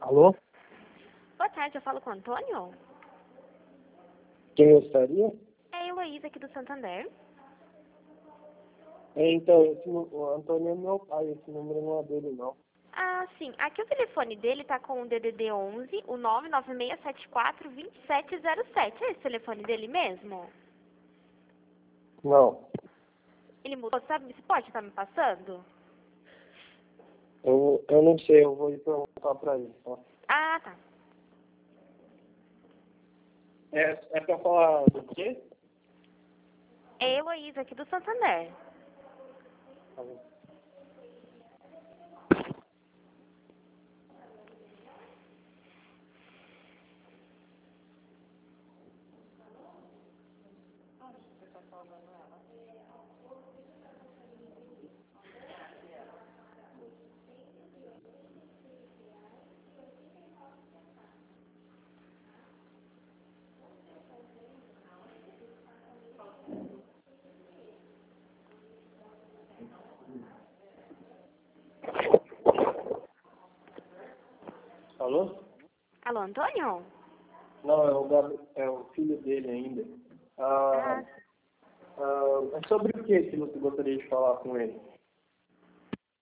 Alô? Boa tarde, eu falo com o Antônio? Quem gostaria? É a Heloísa aqui do Santander. Então, o Antônio é meu pai, esse número não é dele, não. Ah, sim. Aqui o telefone dele tá com o DDD 11, o 996742707. É esse telefone dele mesmo? Não, Ele mudou, sabe? Você pode estar me passando? eu não sei, eu vou ir perguntar pra ele, tá? Ah, tá. É pra falar do quê? É a Heloísa aqui do Santander. Tá bom. Alô? Alô, Antônio? Não, é o filho dele ainda. Ah, É sobre o que você gostaria de falar com ele?